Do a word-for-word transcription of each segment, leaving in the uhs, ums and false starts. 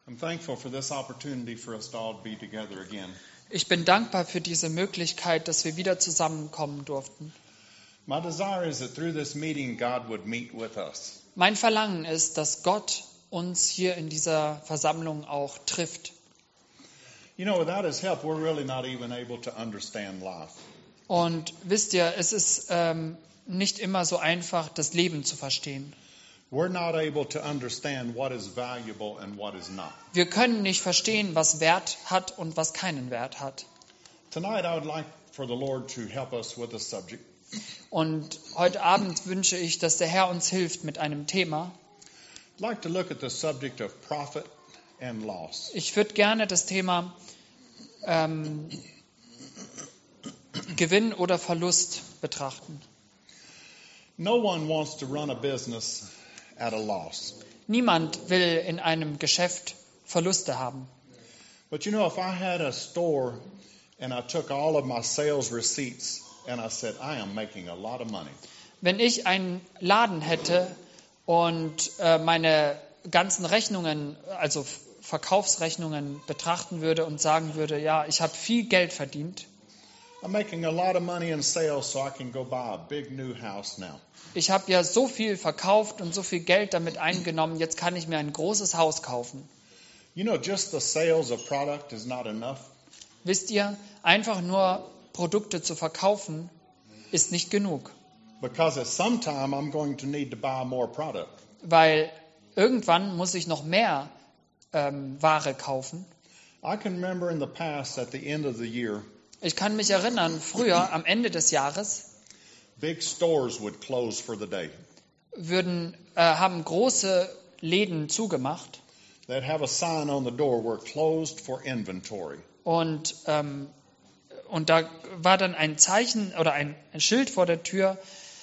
I'm thankful for this opportunity for us to all be together again. Ich bin dankbar für diese Möglichkeit, dass wir wieder zusammenkommen durften. My desire is that through this meeting God would meet with us. Mein Verlangen ist, dass Gott uns hier in dieser Versammlung auch trifft. You know, without His help, we're really not even able to understand life. Und wisst ihr, es ist ähm, nicht immer so einfach, das Leben zu verstehen. We're not able to understand what is valuable and what is not. Wir können nicht verstehen, was Wert hat und was keinen Wert hat. Tonight, I would like for the Lord to help us with a subject. Und heute Abend wünsche ich, dass der Herr uns hilft mit einem Thema. I'd like to look at the subject of profit and loss. Ich würde gerne das Thema ähm, Gewinn oder Verlust betrachten. No one wants to run a business at a loss. Niemand will in einem Geschäft Verluste haben. But you know, if I had a store and I took all of my sales receipts and I said, I am making a lot of money. Wenn ich einen Laden hätte und äh, meine ganzen Rechnungen, also Verkaufsrechnungen betrachten würde und sagen würde, ja, ich habe viel Geld verdient. I'm making a lot of money in sales so I can go buy a big new house now. Ich habe ja so viel verkauft und so viel Geld damit eingenommen, jetzt kann ich mir ein großes Haus kaufen. You know, just the sales of product is not enough. Wisst ihr, einfach nur Produkte zu verkaufen, ist nicht genug. Because at some time I'm going to need to buy more product. Weil irgendwann muss ich noch mehr ähm, Ware kaufen. I can remember in the past at the end of the year, Ich kann mich erinnern, früher am Ende des Jahres big stores would close for the day. würden, äh, haben große Läden zugemacht They'd have a sign on the door, we're closed for inventory. und, ähm, und da war dann ein Zeichen oder ein, ein Schild vor der Tür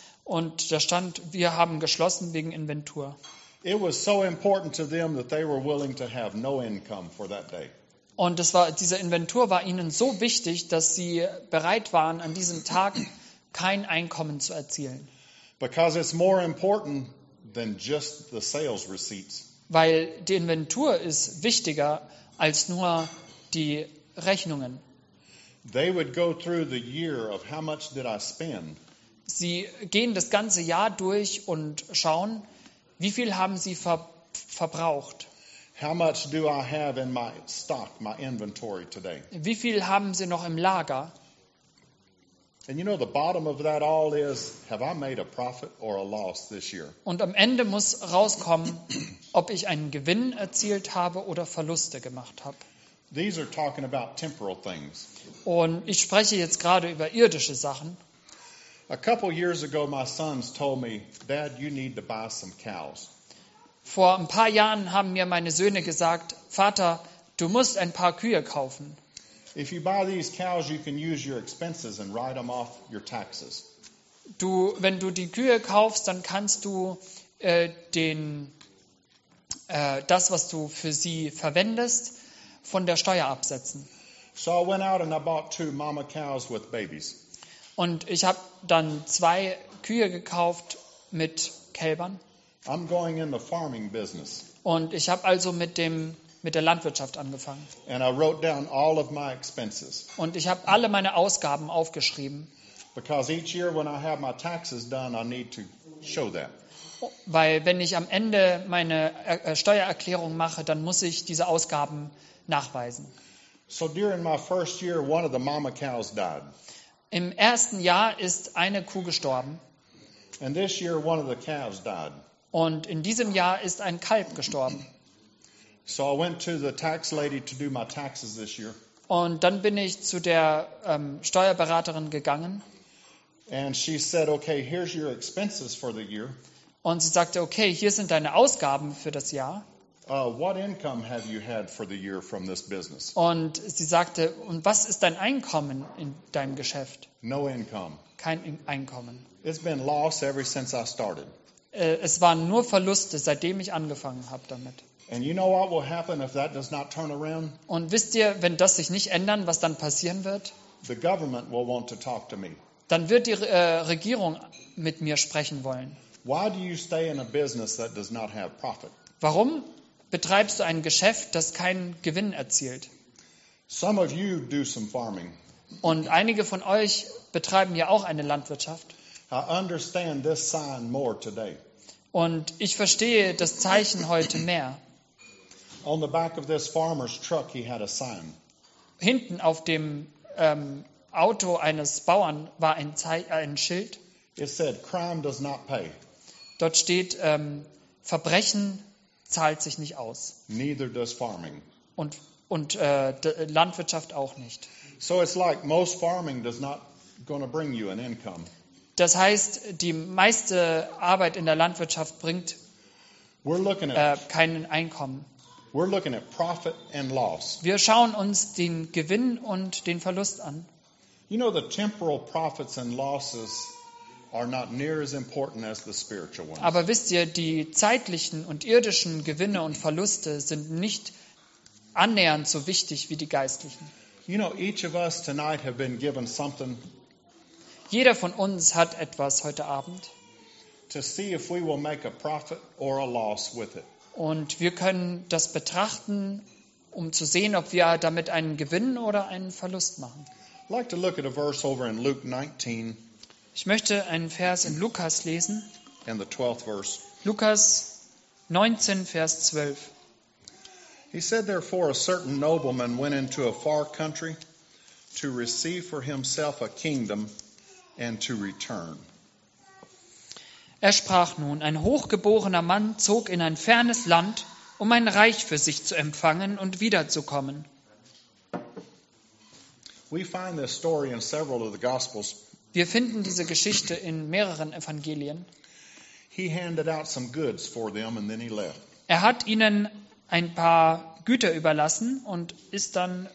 und da stand, wir haben geschlossen wegen Inventur. It was so important to them that they were willing to have no income for that day. Und das war, diese Inventur war ihnen so wichtig, dass sie bereit waren, an diesem Tag kein Einkommen zu erzielen. Because it's more important than just the sales receipts. Weil die Inventur ist wichtiger als nur die Rechnungen. They would go through the year of how much did I spend? Sie gehen das ganze Jahr durch und schauen, wie viel haben sie ver- verbraucht. How much do I have in my stock, my inventory today? Wie viel haben sie noch im Lager? And you know, the bottom of that all is, have I made a profit or a loss this year? Und am Ende muss rauskommen, ob ich einen Gewinn erzielt habe oder Verluste gemacht habe. These are talking about temporal things. Und ich spreche jetzt gerade über irdische Sachen. A couple years ago, my sons told me, Dad, you need to buy some cows. Vor ein paar Jahren haben mir meine Söhne gesagt, Vater, du musst ein paar Kühe kaufen. If you buy these cows, you can use your expenses and write them off your taxes. Du, wenn du die Kühe kaufst, dann kannst du äh, den, äh, das, was du für sie verwendest, von der Steuer absetzen. So I went out and I bought two mama cows with babies. Und ich habe dann zwei Kühe gekauft mit Kälbern. I'm going in the farming business. Und ich habe also mit dem mit der Landwirtschaft angefangen. And I wrote down all of my expenses. Und ich habe alle meine Ausgaben aufgeschrieben. Because each year when I have my taxes done, I need to show that. Weil wenn ich am Ende meine äh, Steuererklärung mache, dann muss ich diese Ausgaben nachweisen. So during my first year, one of the mama cows died. Im ersten Jahr ist eine Kuh gestorben. And this year, one of the calves died. Und in diesem Jahr ist ein Kalb gestorben. So I went to the tax lady to do my taxes this year. Und dann bin ich zu der ähm, Steuerberaterin gegangen. And she said, okay, here's your expenses for the year. Und sie sagte, okay, hier sind deine Ausgaben für das Jahr. Uh, what income have you had for the year from this business? Und sie sagte, und was ist dein Einkommen in deinem Geschäft? No income. Kein In- Einkommen. It's been lost ever since I started. Äh, es waren nur Verluste, seitdem ich angefangen habe damit. And you know what will happen if that does not turn around? Und wisst ihr, wenn das sich nicht ändern, was dann passieren wird? The government will want to talk to me. Dann wird die äh, Regierung mit mir sprechen wollen. Why do you stay in a business that does not have profit? Warum betreibst du ein Geschäft, das keinen Gewinn erzielt. Some of you do some farming. Und einige von euch betreiben ja auch eine Landwirtschaft. I understand this sign more today. Und ich verstehe das Zeichen heute mehr. On the back of this farmer's truck, he had a sign. Hinten auf dem ähm, Auto eines Bauern war ein, Zei- äh, ein Schild. It said, crime does not pay, Dort steht, ähm, Verbrechen zahlt sich nicht aus. neither does farming. Und, und äh, d- Landwirtschaft auch nicht. So it's like most farming does not going to bring you an income. Das heißt, die meiste Arbeit in der Landwirtschaft bringt We're looking at äh, kein Einkommen. we're looking at profit and loss. Wir schauen uns den Gewinn und den Verlust an. You know, the temporal profits and losses are not near as important as the spiritual ones. Aber wisst ihr, die zeitlichen und irdischen Gewinne und Verluste sind nicht annähernd so wichtig wie die geistlichen. You know, each of us tonight have been given something Jeder von uns hat etwas heute Abend to see if we will make a profit or a loss with it. und wir können das betrachten, um zu sehen, ob wir damit einen Gewinn oder einen Verlust machen. I'd like to look at a verse over in Luke nineteen Ich möchte einen Vers in Lukas lesen. and the twelfth verse. Lukas neunzehn, Vers zwölf. He said, therefore, a certain nobleman went into a far country to receive for himself a kingdom and to return. Er sprach nun, ein hochgeborener Mann zog in ein fernes Land, um ein Reich für sich zu empfangen und wiederzukommen. We find this story in several of the Gospels. Wir finden diese Geschichte in mehreren Evangelien. He handed out some goods for them and then he left. Er hat ihnen ein paar Güter überlassen und ist dann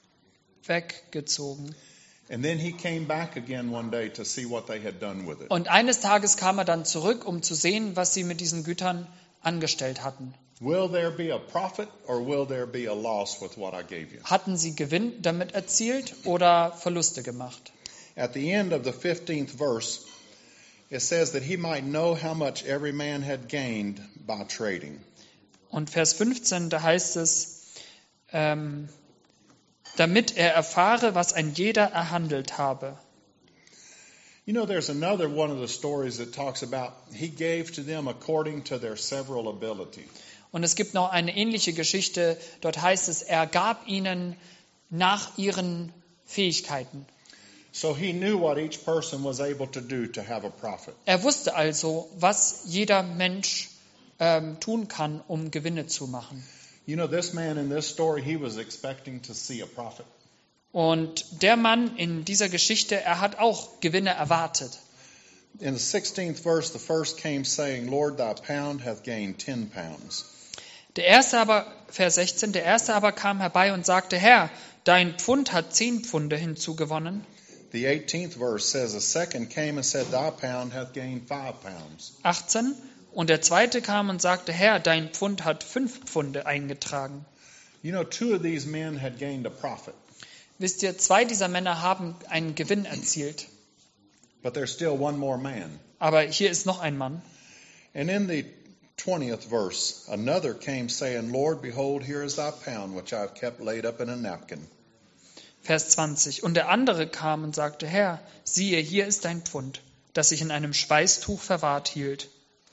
weggezogen. And then he came back again one day to see what they had done with it. Und eines Tages kam er dann zurück, um zu sehen, was sie mit diesen Gütern angestellt hatten. Will there be a profit or will there be a loss with what I gave you? Hatten sie Gewinn damit erzielt oder Verluste gemacht? At the end of the fifteenth verse, it says that he might know how much every man had gained by trading. Und Vers fünfzehn, da heißt es, ähm, damit er erfahre, was ein jeder erhandelt habe. You know, there's another one of the stories that talks about he gave to them according to their several ability. Und es gibt noch eine ähnliche Geschichte, dort heißt es, er gab ihnen nach ihren Fähigkeiten. So he knew what each person was able to do to have a profit. Er wusste also, was jeder Mensch ähm, tun kann, um Gewinne zu machen. You know, this man in this story, he was expecting to see a profit. Und der Mann in dieser Geschichte, er hat auch Gewinne erwartet. In the sixteenth verse, the first came saying, Lord, thy pound hath gained ten pounds. Der erste aber, Vers sechzehn, der erste aber kam herbei und sagte, Herr, dein Pfund hat zehn Pfunde hinzugewonnen. The eighteenth verse says, a second came and said, thy pound hath gained five pounds. achtzehn. Und der zweite kam und sagte, Herr, dein Pfund hat fünf Pfunde eingetragen. You know, two of these men had gained a profit, Wisst ihr, zwei dieser Männer haben einen Gewinn erzielt. but there's still one more man. Aber hier ist noch ein Mann. And in the twentieth verse, another came saying, Lord, behold, here is thy pound, which I have kept laid up in a napkin. Vers zwanzig. Und der andere kam und sagte, Herr, siehe, hier ist dein Pfund, das ich in einem Schweißtuch verwahrt hielt.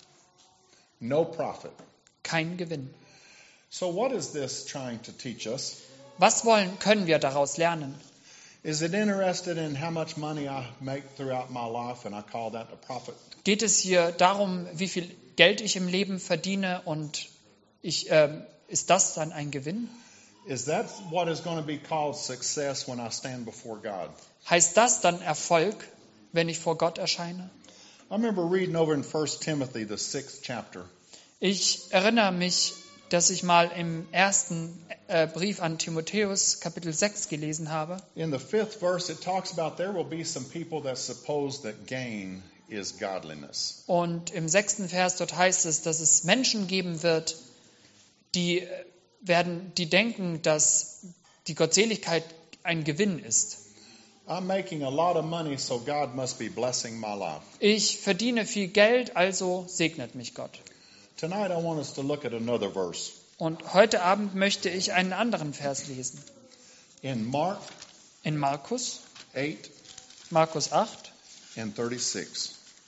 No profit. Kein Gewinn. So what is this trying to teach us? Was wollen, können wir daraus lernen? Is it interested in how much money I make throughout my life and I call that a profit? Geht es hier darum, wie viel Geld ich im Leben verdiene und ich, ähm, ist das dann ein Gewinn? Is that what is going to be called success when I stand before God? Heißt das dann Erfolg, wenn ich vor Gott erscheine? I remember reading over in First Timothy, the sixth chapter. Ich erinnere mich, dass ich mal im ersten äh, Brief an Timotheus, Kapitel sechs, gelesen habe. In the fifth verse, it talks about there will be some people that suppose that gain is godliness. Und im sechsten Vers dort heißt es, dass es Menschen geben wird, die äh, werden, die denken, dass die Gottseligkeit ein Gewinn ist. I'm making a lot of money, so God must be blessing my life. Ich verdiene viel Geld, also segnet mich Gott. Tonight, I want us to look at another verse. Und heute Abend möchte ich einen anderen Vers lesen. In Mark In Markus, eight Markus acht, and thirty-six.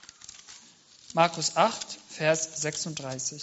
Markus acht, Vers sechsunddreißig.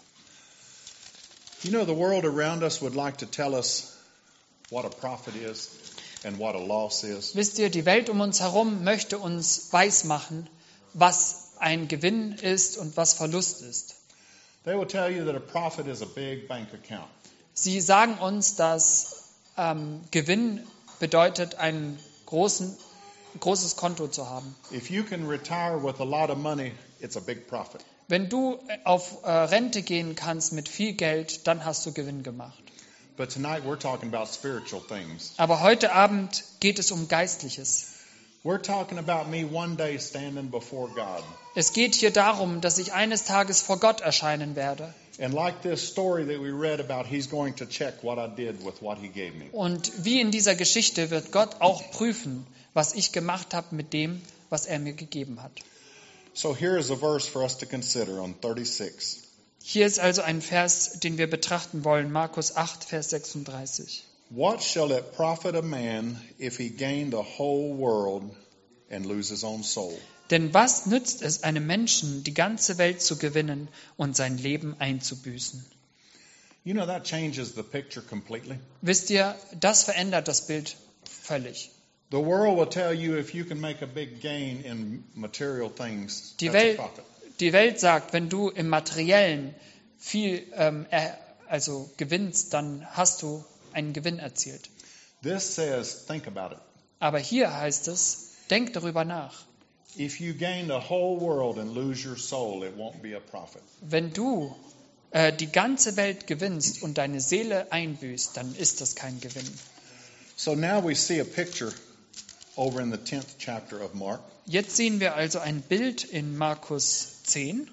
You know, the world around us would like to tell us what a profit is and what a loss is. Wisst ihr, die Welt um uns herum möchte uns weismachen, was ein Gewinn ist und was Verlust ist. They will tell you that a profit is a big bank account. Sie sagen uns, dass ähm, Gewinn bedeutet, ein großen, großes Konto zu haben. If you can retire with a lot of money, it's a big profit. Wenn du auf äh, Rente gehen kannst mit viel Geld, dann hast du Gewinn gemacht. But tonight we're talking about spiritual things. Aber heute Abend geht es um Geistliches. We're talking about me one day standing before God. Es geht hier darum, dass ich eines Tages vor Gott erscheinen werde. And like this story that we read about, he's going to check what I did with what he gave me. Und wie in dieser Geschichte wird Gott auch prüfen, was ich gemacht habe mit dem, was er mir gegeben hat. So here is a verse for us to consider on thirty-six. Hier ist also ein Vers, den wir betrachten wollen, Markus acht, Vers sechsunddreißig. What shall it profit a man if he gain the whole world and lose his own soul? Denn was nützt es einem Menschen, die ganze Welt zu gewinnen und sein Leben einzubüßen? You know, that changes the picture completely. Wisst ihr, das verändert das Bild völlig. The world will tell you if you can make a big gain in material things, Die that's a Welt, profit. die Welt sagt, wenn du im Materiellen viel ähm, er, also gewinnst, dann hast du einen Gewinn erzielt. This says, think about it. Aber hier heißt es, denk darüber nach. If you gain the whole world and lose your soul, it won't be a profit. Wenn du äh, die ganze Welt gewinnst und deine Seele einbüßt, dann ist das kein Gewinn. So now we see a picture over in the tenth chapter of Mark. Jetzt sehen wir also ein Bild in Markus zehn,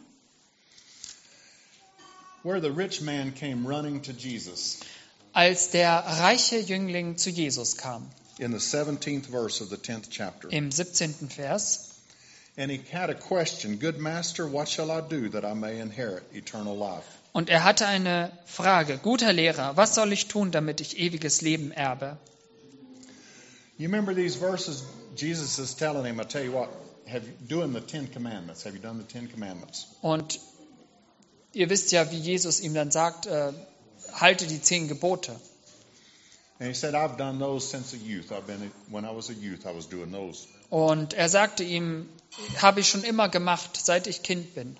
Where the rich man came running to Jesus als der reiche Jüngling zu Jesus kam, in the seventeenth verse of the tenth chapter. im siebzehnten Vers. And he had a question, Good master, what shall I do that I may inherit eternal life? Und er hatte eine Frage: Guter Lehrer, was soll ich tun, damit ich ewiges Leben erbe? You remember these verses? Jesus is telling him, I tell you what, have you doing the Ten Commandments? Have you done the Ten Commandments? Und ihr wisst ja, wie Jesus ihm dann sagt, äh, halte die zehn Gebote. And he said, I've done those since a youth. I've been when I was a youth, I was doing those. Und er sagte ihm, habe ich schon immer gemacht, seit ich Kind bin.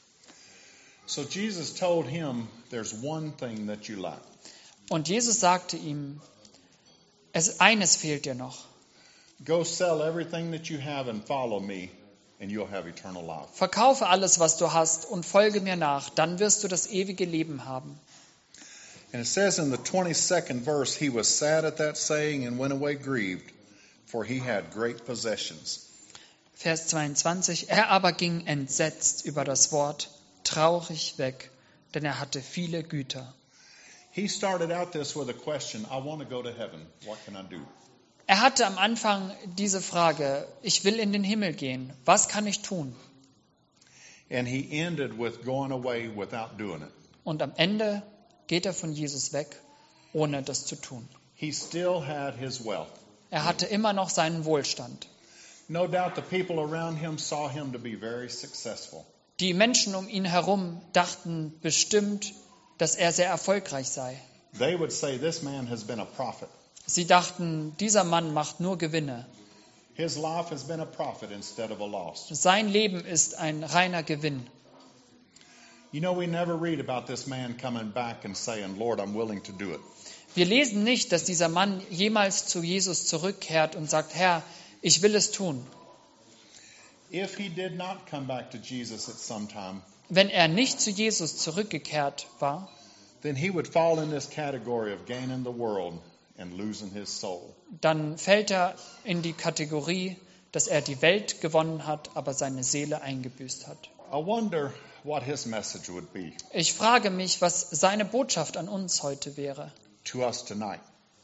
So Jesus told him, there's one thing that you lack. Und Jesus sagte ihm, es, eines fehlt dir noch. Go sell everything that you have and follow me, and you'll have eternal life. Verkaufe alles, was du hast, und folge mir nach, dann wirst du das ewige Leben haben. And it says in the twenty-second verse, he was sad at that saying and went away grieved, for he had great possessions. Vers zweiundzwanzig, er aber ging entsetzt über das Wort, traurig weg, denn er hatte viele Güter. He started out this with a question, I want to go to heaven. What can I do? Er hatte am Anfang diese Frage, ich will in den Himmel gehen, was kann ich tun? And he ended with going away without doing it. Und am Ende geht er von Jesus weg, ohne das zu tun. He still had his wealth. Er hatte immer noch seinen Wohlstand. No doubt the people around him saw him to be very successful. Die Menschen um ihn herum dachten bestimmt, dass er sehr erfolgreich sei. They would say, this man has been a prophet. Sie dachten, dieser Mann macht nur Gewinne. His life has been a profit instead of a loss. Sein Leben ist ein reiner Gewinn. You know, we never read about this man coming back and saying, Lord, I'm willing to do it. Wir lesen nicht, dass dieser Mann jemals zu Jesus zurückkehrt und sagt, Herr, ich will es tun. If he did not come back to Jesus at some time, Wenn er nicht zu Jesus zurückgekehrt war, then he would fall in this category of gaining the world and losing his soul. dann fällt er in die Kategorie, dass er die Welt gewonnen hat, aber seine Seele eingebüßt hat. I wonder what his message would be Ich frage mich, was seine Botschaft an uns heute wäre. to us tonight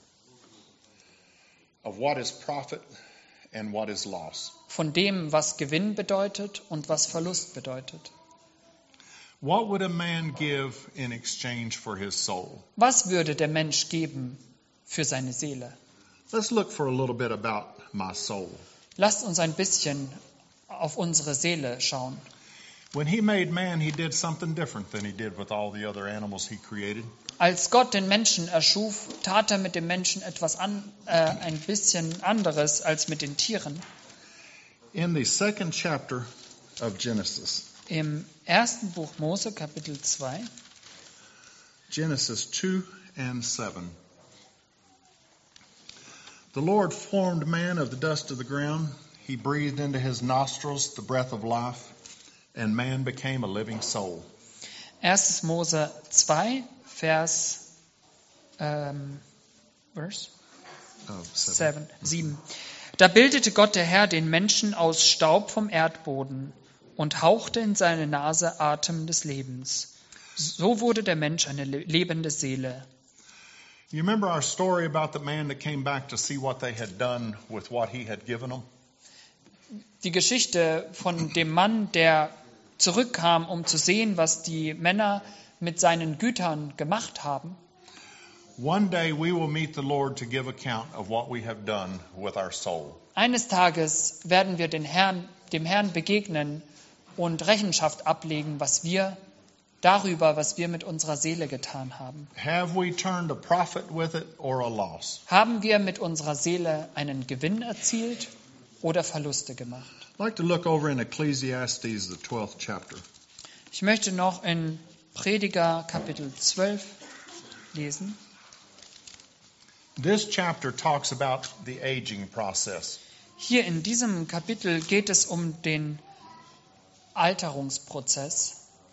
of what is profit and what is loss. Von dem, was Gewinn bedeutet und was Verlust bedeutet. What would a man give in exchange for his soul? Was würde der Mensch geben für seine Seele? Let's look for a little bit about my soul. Lasst uns ein bisschen auf unsere Seele schauen. When he made man, he did something different than he did with all the other animals he created. Als Gott den Menschen erschuf, tat er mit dem Menschen etwas an, äh, ein bisschen anderes als mit den Tieren. In the second chapter of Genesis, Im ersten Buch Mose, Kapitel zwei, Genesis two and seven. The Lord formed man of the dust of the ground. He breathed into his nostrils the breath of life, and man became a living soul. erstes Mose zwei, Vers ähm, Verse? Oh, seven. Seven, sieben. Da bildete Gott der Herr den Menschen aus Staub vom Erdboden und hauchte in seine Nase Atem des Lebens. So wurde der Mensch eine le- lebende Seele. You remember our story about the man that came back to see what they had done with what he had given them? Die Geschichte von dem Mann, der zurückkam, um zu sehen, was die Männer mit seinen Gütern gemacht haben. One day we will meet the Lord to give account of what we have done with our soul. Eines Tages werden wir den Herrn, dem Herrn begegnen und Rechenschaft ablegen, was wir darüber, was wir mit unserer Seele getan haben. Have we turned a profit with it or a loss? Haben wir mit unserer Seele einen Gewinn erzielt oder Verluste gemacht? I'd like to look over in Ecclesiastes, the twelfth chapter. Ich möchte noch in Prediger Kapitel zwölf lesen. This chapter talks about the aging process. Hier in diesem Kapitel geht es um den Alterungsprozess.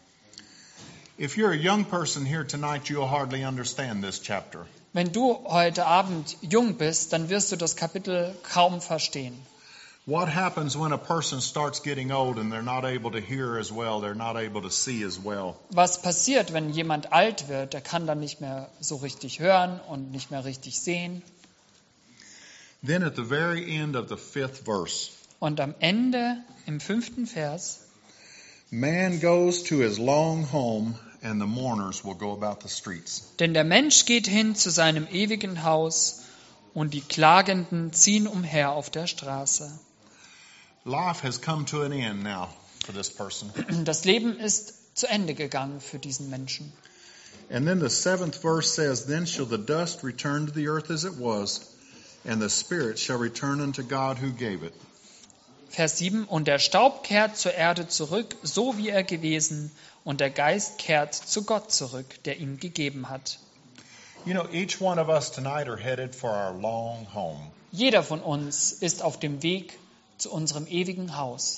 If you're a young person here tonight, you'll hardly understand this chapter. Wenn du heute Abend jung bist, dann wirst du das Kapitel kaum verstehen. What happens when a person starts getting old and they're not able to hear as well, they're not able to see as well? Was passiert, wenn jemand alt wird? Er kann dann nicht mehr so richtig hören und nicht mehr richtig sehen. Then at the very end of the fifth verse, Und am Ende, im fünften Vers, man goes to his long home and the mourners will go about the streets. denn der Mensch geht hin zu seinem ewigen Haus und die Klagenden ziehen umher auf der Straße. Life has come to an end now for this person. Das Leben ist zu Ende gegangen für diesen Menschen. And then the seventh verse says, then shall the dust return to the earth as it was, and the spirit shall return unto God who gave it. Vers sieben, und der Staub kehrt zur Erde zurück, so wie er gewesen, und der Geist kehrt zu Gott zurück, der ihn gegeben hat. You know, each one of us tonight are headed for our long home. Jeder von uns ist auf dem Weg zu unserem ewigen Haus.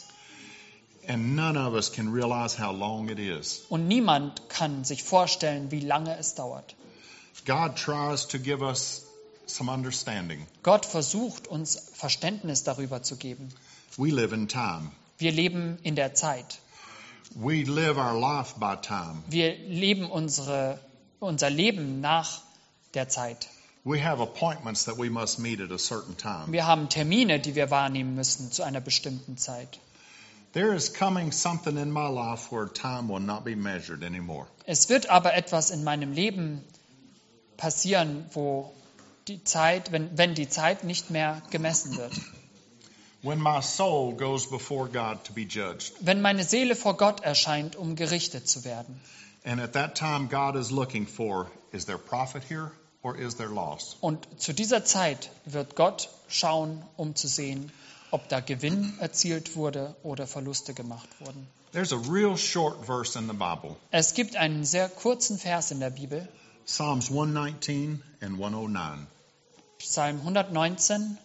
And none of us can realize how long it is. Und niemand kann sich vorstellen, wie lange es dauert. God tries to give us some understanding. Gott versucht, uns Verständnis darüber zu geben. We live in time. Wir leben in der Zeit. We live our life by time. Wir leben unsere, unser Leben nach der Zeit. We have appointments that we must meet at a certain time. Wir haben Termine, die wir wahrnehmen müssen zu einer bestimmten Zeit. There is coming something in my life where time will not be measured anymore. Es wird aber etwas in meinem Leben passieren, wo die Zeit, wenn, wenn die Zeit nicht mehr gemessen wird. When my soul goes before God to be judged. Wenn meine Seele vor Gott erscheint, um gerichtet zu werden. And at that time God is looking for, is there profit here or is there loss? Und zu dieser Zeit wird Gott schauen, um zu sehen, ob da Gewinn erzielt wurde oder Verluste gemacht wurden. There's a real short verse in the Bible. Es gibt einen sehr kurzen Vers in der Bibel, Psalms one nineteen and one oh nine. Psalm hundertneunzehn,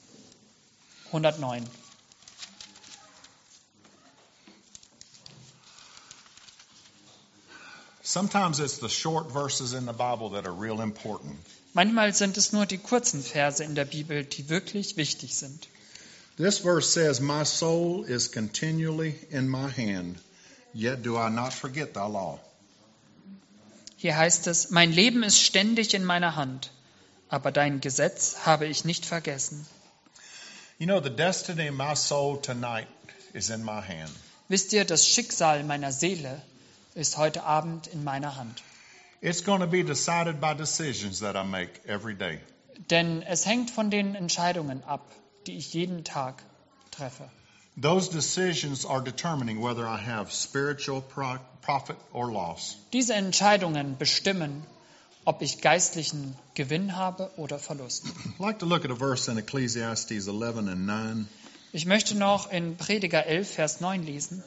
hundertneun. Sometimes it's the short verses in the Bible that are real important. Manchmal sind es nur die kurzen Verse in der Bibel, die wirklich wichtig sind. This verse says, my soul is continually in my hand, yet do I not forget thy law. Hier heißt es, mein Leben ist ständig in meiner Hand, aber dein Gesetz habe ich nicht vergessen. You know, the destiny of my soul tonight is in my hand. Wisst ihr, das Schicksal meiner Seele ist heute Abend in meiner Hand. It's going to be decided by decisions that I make every day. Denn es hängt von den Entscheidungen ab, die ich jeden Tag treffe. Those decisions are determining whether I have spiritual pro- profit or loss. Diese Entscheidungen bestimmen, ob ich geistlichen Gewinn habe oder Verlust. I'd like to look at a verse in Ecclesiastes eleven and nine. Ich möchte noch in Prediger elf, Vers neun lesen.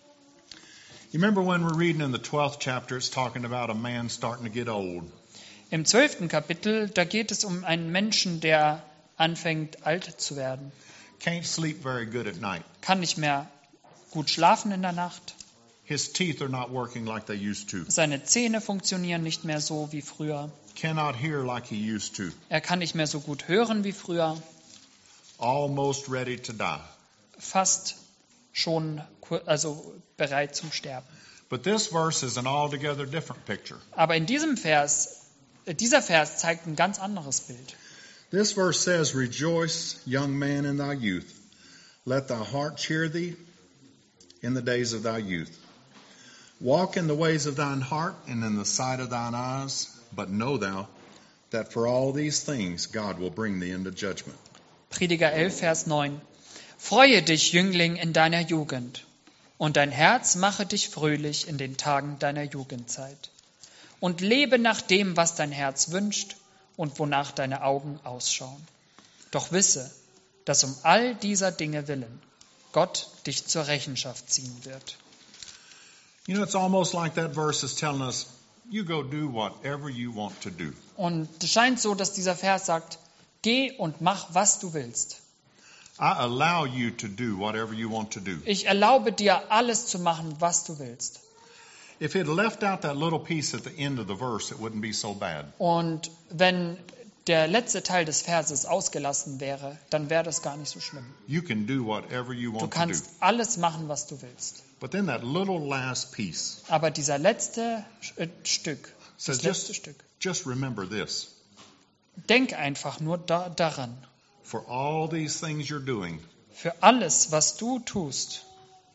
You remember when we're reading in the twelfth chapter, it's talking about a man starting to get old. Im zwölften Kapitel, da geht es um einen Menschen, der anfängt, alt zu werden. Can't sleep very good at night. Kann nicht mehr gut schlafen in der Nacht. His teeth are not working like they used to. Seine Zähne funktionieren nicht mehr so wie früher. Cannot hear like he used to. Er kann nicht mehr so gut hören wie früher. Almost ready to die. Fast schon kur- also bereit zum Sterben. But this verse is an altogether different picture. Aber in diesem Vers, äh, dieser Vers zeigt ein ganz anderes Bild. This verse says, Rejoice, young man, in thy youth. Let thy heart cheer thee in the days of thy youth. Walk in the ways of thine heart and in the sight of thine eyes, but know thou that for all these things God will bring thee into judgment. Prediger elf, Vers neun. Freue dich, Jüngling, in deiner Jugend, und dein Herz mache dich fröhlich in den Tagen deiner Jugendzeit. Und lebe nach dem, was dein Herz wünscht und wonach deine Augen ausschauen. Doch wisse, dass um all dieser Dinge willen Gott dich zur Rechenschaft ziehen wird. You know, it's almost like that verse is telling us, you go do whatever you want to do. Und es scheint so, dass dieser Vers sagt, geh und mach, was du willst. I allow you to do whatever you want to do. Ich erlaube dir, alles zu machen, was du willst. If it left out that little piece at the end of the verse, it wouldn't be so bad. Und wenn der letzte Teil des Verses ausgelassen wäre, dann wäre das gar nicht so schlimm. You can do whatever you Du want to do. kannst alles machen, was du willst. But then that little last piece Aber dieser letzte äh, Stück, says, das letzte just, Stück, just remember this. denk einfach nur da, daran. For all these things you're doing, Für alles, was du tust,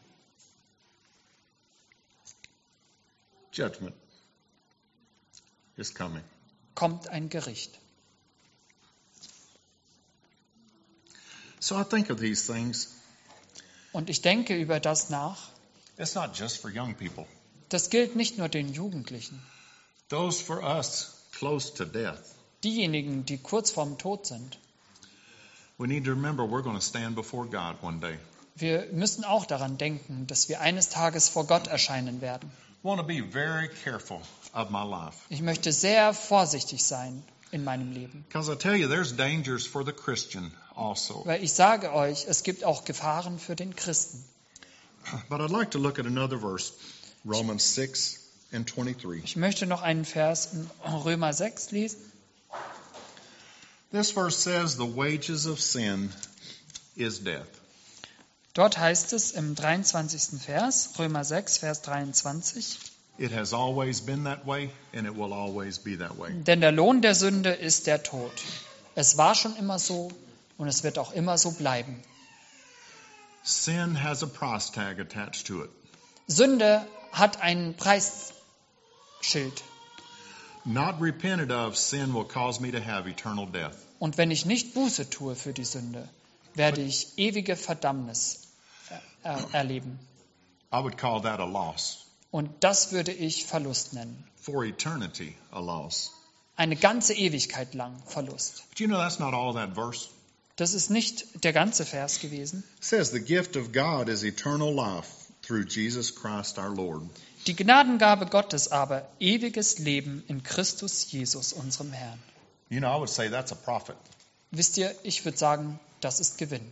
judgment is coming. kommt ein Gericht. So I think of these things. Und ich denke über das nach. It's not just for young people. Das gilt nicht nur den Jugendlichen. Those for us close to death. Diejenigen, die kurz vorm Tod sind. We need to remember we're going to stand before God one day. Wir müssen auch daran denken, dass wir eines Tages vor Gott erscheinen werden. I want to be very careful of my life. Ich möchte sehr vorsichtig sein in meinem Leben. Because I tell you, there's dangers for the Christian also. Weil ich sage euch, es gibt auch Gefahren für den Christen. But I'd like to look at another verse, Romans six and twenty-three. Ich möchte noch einen Vers in Römer sechs lesen. This verse says, the wages of sin is death. Dort heißt es im dreiundzwanzigsten Vers, Römer sechs, Vers dreiundzwanzig. It has always been that way, and it will always be that way. Denn der Lohn der Sünde ist der Tod. Es war schon immer so und es wird auch immer so bleiben. Sin has a price tag attached to it. Sünde hat ein Preisschild. Not repented of, sin will cause me to have eternal death. Und wenn ich nicht Buße tue für die Sünde, werde ich ewige Verdammnis er erleben. I would call that a loss. Und das würde ich Verlust nennen. For eternity, a loss. Eine ganze Ewigkeit lang Verlust. But you know that's not all that verse. Das ist nicht der ganze Vers gewesen. It says the gift of God is eternal life through Jesus Christ our Lord. Die Gnadengabe Gottes aber ewiges Leben in Christus Jesus, unserem Herrn. You know, I would say that's a profit. Wisst ihr, ich würde sagen, das ist Gewinn.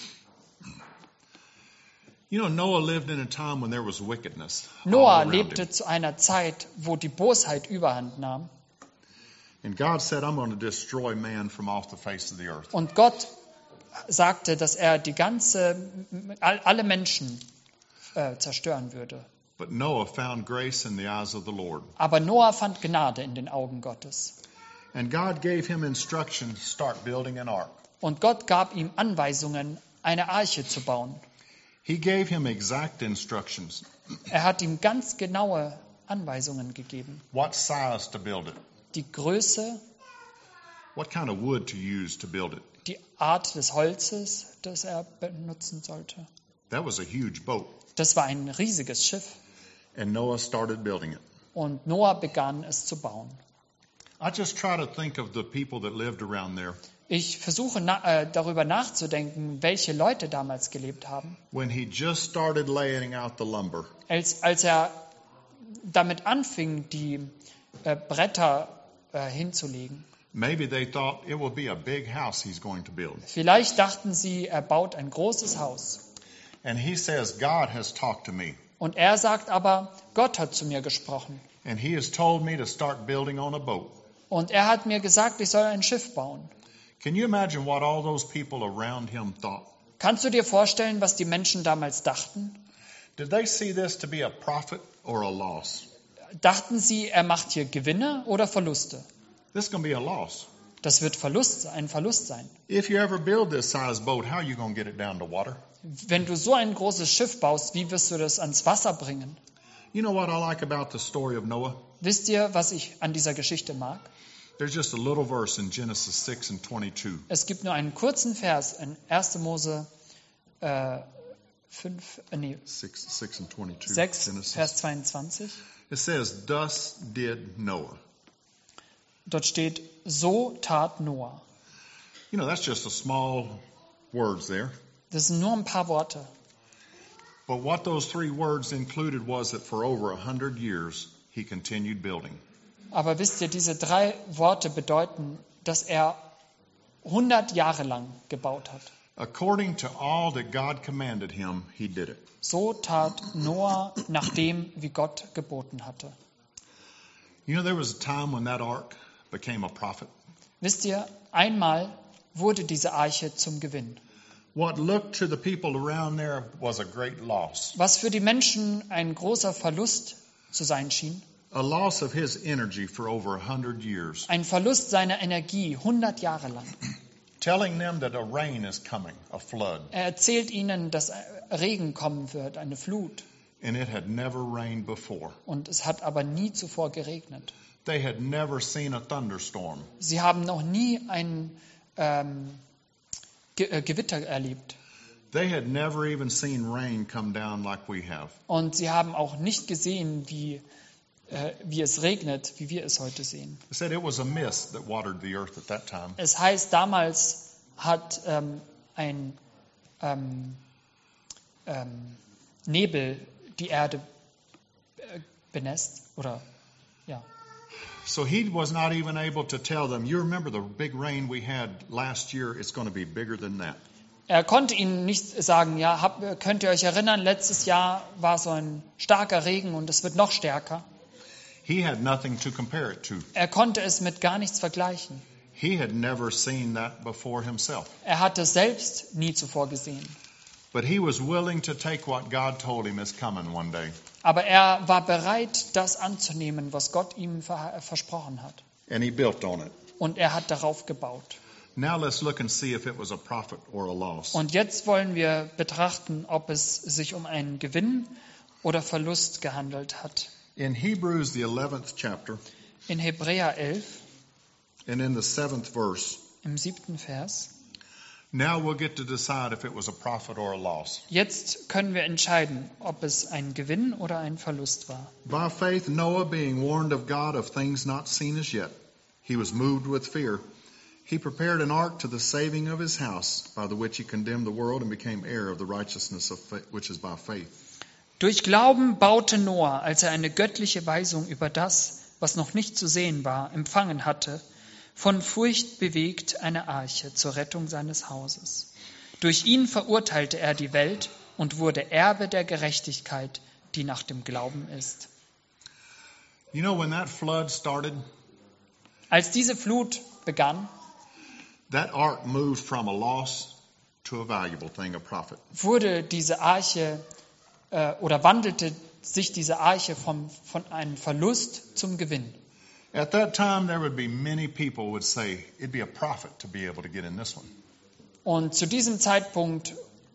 You know, Noah lived in a time when there was wickedness. all Noah around lebte him. zu einer Zeit, wo die Bosheit überhand nahm. And God said, I'm going to destroy man from off the face of the earth. Und Gott sagte, dass er die ganze, all- alle Menschen äh, zerstören würde. But Noah found grace in the eyes of the Lord. Aber Noah fand Gnade in den Augen Gottes. And God gave him instruction to start building an ark. Und Gott gab ihm Anweisungen, eine Arche zu bauen. He gave him exact instructions. Er hat ihm ganz genaue Anweisungen gegeben. What size to build it, Die Größe, what kind of wood to use to build it. die Art des Holzes, das er benutzen sollte. That was a huge boat. Das war ein riesiges Schiff And Noah started building it. und Noah begann es zu bauen. I just try to think of the people that lived around there Ich versuche na, äh, darüber nachzudenken, welche Leute damals gelebt haben. when he just started laying out the lumber. Als, als er damit anfing, die äh, Bretter äh, hinzulegen. Maybe they thought it will be a big house he's going to build. Vielleicht dachten sie, er baut ein großes Haus. And he says, God has talked to me. Und er sagt aber, Gott hat zu mir gesprochen. And he has told me to start building on a boat. Und er hat mir gesagt, ich soll ein Schiff bauen. Can you imagine what all those people around him thought? Kannst du dir vorstellen, was die Menschen damals dachten? Did they see this to be a profit or a loss? Dachten sie, er macht hier Gewinne oder Verluste? This is going to be a loss. Das wird Verlust, ein Verlust sein. If you ever build this size boat, how are you going to get it down to water? Wenn du so ein großes Schiff baust, wie wirst du das ans Wasser bringen? You know what I like about the story of Noah? Wisst ihr, was ich an dieser Geschichte mag? There's just a little verse in Genesis six and twenty-two. Es gibt nur einen kurzen Vers in erster Mose äh, fünf, äh, nee, six, six and twenty-two. sechs, Genesis. Vers zweiundzwanzig. It says, thus did Noah. Dort steht, so tat Noah. You know, that's just a small words there. Das sind nur ein paar Worte. But what those three words included was that for over a hundred years, he continued building. Aber wisst ihr, diese drei Worte bedeuten, dass er hundert Jahre lang gebaut hat. According to all that God commanded him, he did it. So tat Noah nach dem, wie Gott geboten hatte. You know, there was a time when that ark became a prophet. Wisst ihr, einmal wurde diese Arche zum Gewinn. What looked to the people around there was a great loss. Was für die Menschen ein großer Verlust zu sein schien. A loss of his energy for over a hundred years. Ein Verlust seiner Energie hundert Jahre lang. Telling them that a rain is coming, a flood. Er erzählt ihnen, dass Regen kommen wird, eine Flut. And it had never rained before. Und es hat aber nie zuvor geregnet. They had never seen a thunderstorm. Sie haben noch nie ein ähm, Ge äh, Gewitter erlebt. They had never even seen rain come down like we have. Und sie haben auch nicht gesehen, wie, äh, wie es regnet, wie wir es heute sehen. They said it was a mist that watered the earth at that time. Es heißt, damals hat ähm, ein ähm, ähm, Nebel die Erde äh, benässt. Oder, ja. So he was not even able to tell them, you remember the big rain we had last year, it's going to be bigger than that. Er konnte ihnen nicht sagen, ja, hab, könnt ihr euch erinnern, letztes Jahr war so ein starker Regen und es wird noch stärker. He had nothing to compare it to. Er konnte es mit gar nichts vergleichen. He had never seen that before himself. Er hatte es selbst nie zuvor gesehen. But he was willing to take what God told him is coming one day. Aber er war bereit, das anzunehmen, was Gott ihm ver- versprochen hat. And he built on it. Und er hat darauf gebaut. Now let's look and see if it was a profit or a loss. Und jetzt wollen wir betrachten, ob es sich um einen Gewinn oder Verlust gehandelt hat. In Hebrews, the eleventh chapter, In Hebräer elf, and in the seventh verse, im siebten Vers. now we'll get to decide if it was a profit or a loss. Jetzt können wir entscheiden, ob es ein Gewinn oder ein Verlust war. By faith, Noah, being warned of God of things not seen as yet, he was moved with fear. He prepared an ark to the saving of his house, by the which he condemned the world and became heir of the righteousness of fa- which is by faith. Durch Glauben baute Noah, als er eine göttliche Weisung über das, was noch nicht zu sehen war, empfangen hatte, von Furcht bewegt eine Arche zur Rettung seines Hauses. Durch ihn verurteilte er die Welt und wurde Erbe der Gerechtigkeit, die nach dem Glauben ist. You know, when that flood started, Als diese Flut begann, that ark moved from a loss to a valuable thing, a profit. wurde diese Arche äh, oder wandelte sich diese Arche vom, von einem Verlust zum Gewinn. At that time, there would be many people would say, it'd be a profit to be able to get in this one. Und zu diesem Zeitpunkt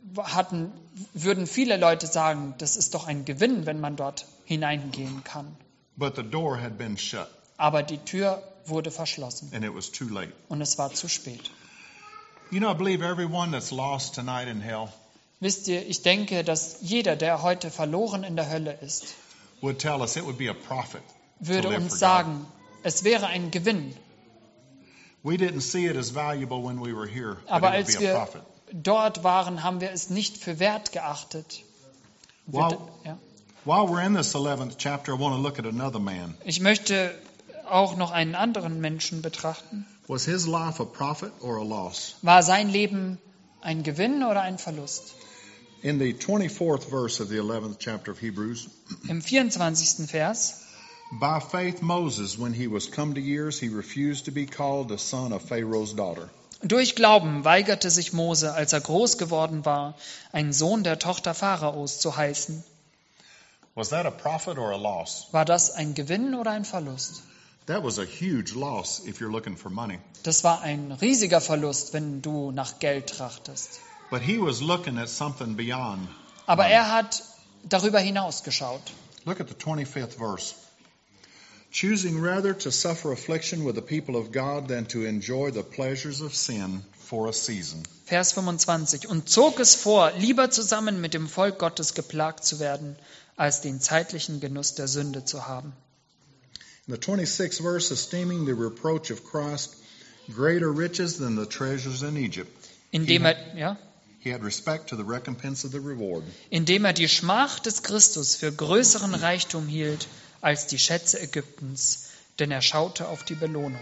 hatten, würden viele Leute sagen, das ist doch ein Gewinn, wenn man dort hineingehen kann. But the door had been shut, Aber die Tür wurde verschlossen and it was too late. und es war zu spät. You know, I believe everyone that's lost tonight in hell Wisst ihr, ich denke, dass jeder, der heute verloren in der Hölle ist, would tell us it would be a profit to würde live for uns God. sagen, es wäre ein Gewinn. We didn't see it as valuable when we were here, but Aber it would als be a wir profit. dort waren, haben wir es nicht für wert geachtet. Wow. Ja. While we're in this eleventh chapter, I want to look at another man. Ich möchte auch noch einen anderen Menschen betrachten. Was his life a profit or a loss? War sein Leben ein Gewinn oder ein Verlust? In the twenty-fourth verse of the eleventh chapter of Hebrews, Im vierundzwanzigsten Vers. by faith Moses, when he was come to years, he refused to be called the son of Pharaoh's daughter. Durch Glauben weigerte sich Mose, als er groß geworden war, ein Sohn der Tochter Pharaos zu heißen. Was that a profit or a loss? War das ein Gewinn oder ein Verlust? That was a huge loss if you're looking for money. Das war ein riesiger Verlust, wenn du nach Geld trachtest. But he was looking at something beyond. Aber er hat darüber hinaus geschaut. Look at the twenty-fifth verse. Choosing rather to suffer affliction with the people of God than to enjoy the pleasures of sin for a season. Vers fünfundzwanzig. Und zog es vor, lieber zusammen mit dem Volk Gottes geplagt zu werden, als den zeitlichen Genuss der Sünde zu haben. In the twenty-sixth verse, esteeming the reproach of Christ greater riches than the treasures in Egypt. Indem er, ja, He had respect to the recompense of the reward. indem er die Schmach des Christus für größeren Reichtum hielt als die Schätze Ägyptens, denn er schaute auf die Belohnung.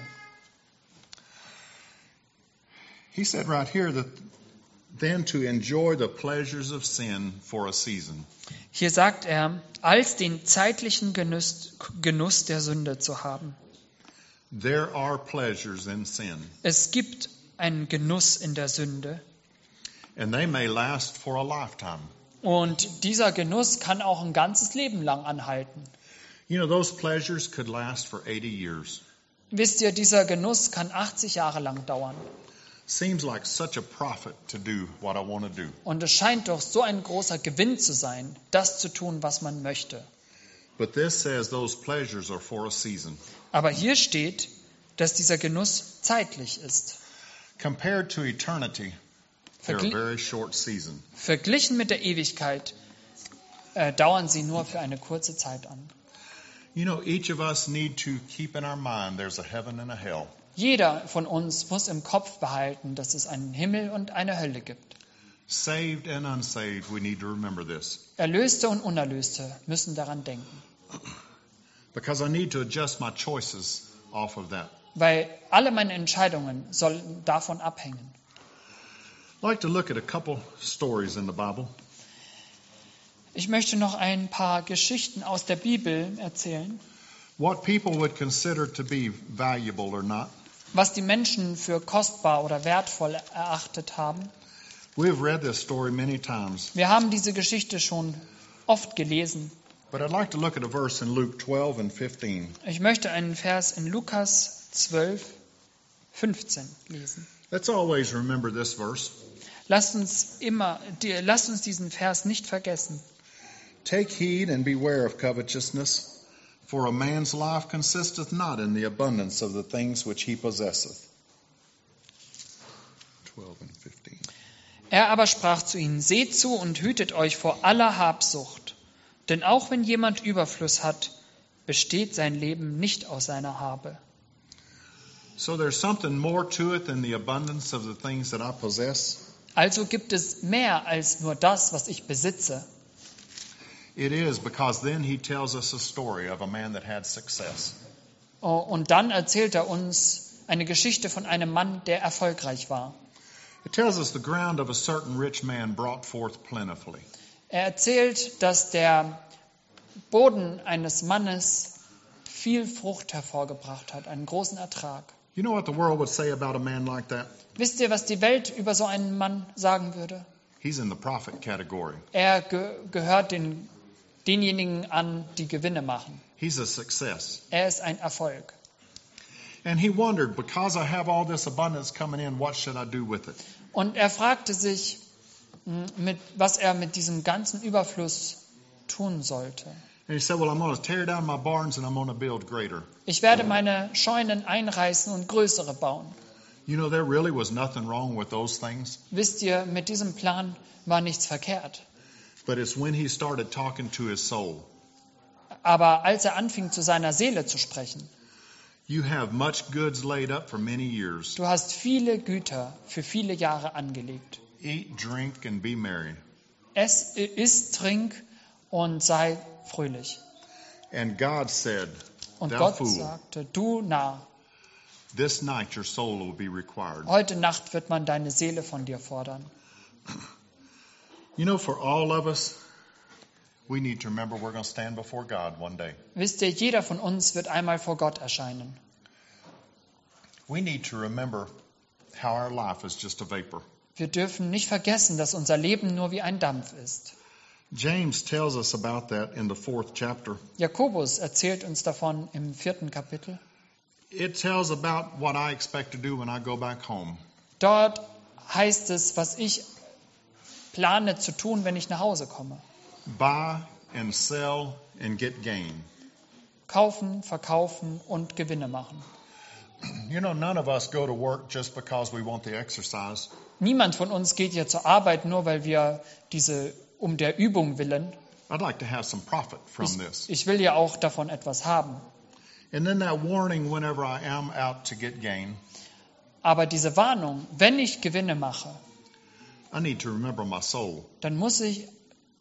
He said right here that then to enjoy the pleasures of sin for a season. Hier sagt er, als den zeitlichen Genuss, Genuss der Sünde zu haben. There are pleasures in sin, Es gibt einen Genuss in der Sünde and they may last for a lifetime. und dieser Genuss kann auch ein ganzes Leben lang anhalten. You know, those pleasures could last for eighty years. Wisst ihr, dieser Genuss kann achtzig Jahre lang dauern. Seems like such a profit to do what I want to do. Und es scheint doch so ein großer Gewinn zu sein, das zu tun, was man möchte. But this says those pleasures are for a season. Aber hier steht, dass dieser Genuss zeitlich ist. Compared to eternity, they're a Vergli- very short season. Verglichen mit der Ewigkeit äh, dauern sie nur für eine kurze Zeit an. You know, each of us need to keep in our mind there's a heaven and a hell. Jeder von uns muss im Kopf behalten, dass es einen Himmel und eine Hölle gibt. Saved and unsaved, we need to remember this. Erlöste und Unerlöste müssen daran denken. Because I need to adjust my choices off of that. Weil alle meine Entscheidungen sollen davon abhängen. I'd like to look at a couple stories in the Bible. Ich möchte noch ein paar Geschichten aus der Bibel erzählen, What people would consider to be valuable or not. was die Menschen für kostbar oder wertvoll erachtet haben. We've read this story many times. Wir haben diese Geschichte schon oft gelesen. But I'd like to look at a verse in Luke twelve and fifteen. Ich möchte einen Vers in Lukas zwölf, fünfzehn lesen. Let's always remember this verse. Lasst uns immer, die, lasst uns diesen Vers nicht vergessen. Take heed and beware of covetousness, for a man's life consisteth not in the abundance of the things which he possesseth. twelve and fifteen. Er aber sprach zu ihnen, seht zu und hütet euch vor aller Habsucht. Denn auch wenn jemand Überfluss hat, besteht sein Leben nicht aus seiner Habe. So there's something more to it than the abundance of the things that I possess. Also gibt es mehr als nur das, was ich besitze. It is because then he tells us a story of a man that had success. Oh, und dann erzählt er uns eine Geschichte von einem Mann, der erfolgreich war. It tells us the ground of a certain rich man brought forth plentifully. Er erzählt, dass der Boden eines Mannes viel Frucht hervorgebracht hat, einen großen Ertrag. You know what the world would say about a man like that? Wisst ihr, was die Welt über so einen Mann sagen würde? He's in the prophet category. Er ge- gehört den, denjenigen an, die Gewinne machen. He's a success. Er ist ein Erfolg. And he wondered, because I have all this abundance coming in, what should I do with it? Und er fragte sich, mit, was er mit diesem ganzen Überfluss tun sollte. And he said, well, I'm going to tear down my barns and I'm going to build greater. Ich werde meine Scheunen einreißen und größere bauen. You know, there really was nothing wrong with those things. Wisst ihr, mit diesem Plan war nichts verkehrt. But it's when he started talking to his soul. Aber als er anfing, zu seiner Seele zu sprechen, You have much goods laid up for many years. du hast viele Güter für viele Jahre angelegt. Eat, drink, and be merry. Ess, iss, trink und sei fröhlich. And God said, Und thou Gott fool, sagte, du Narr, this night your soul will be required. heute Nacht wird man deine Seele von dir fordern. You know, for all of us, we need to remember we're going to stand before God one day. Wisst ihr, jeder von uns wird einmal vor Gott erscheinen. We need to remember how our life is just a vapor. Wir dürfen nicht vergessen, dass unser Leben nur wie ein Dampf ist. James tells us about that in the fourth chapter. Jakobus erzählt uns davon im vierten Kapitel. It tells about what I expect to do when I go back home. Dort heißt es, was ich plane zu tun, wenn ich nach Hause komme. Buy and sell and get gain. Kaufen, verkaufen und Gewinne machen. You know, none of us go to work just because we want the exercise. Niemand von uns geht hier zur Arbeit, nur weil wir diese um der Übung willen. I'd like to have some profit from Ich, this. ich will ja auch davon etwas haben. And then that warning whenever I am out to get gain, Aber diese Warnung, wenn ich Gewinne mache, I need to remember my soul. dann muss ich,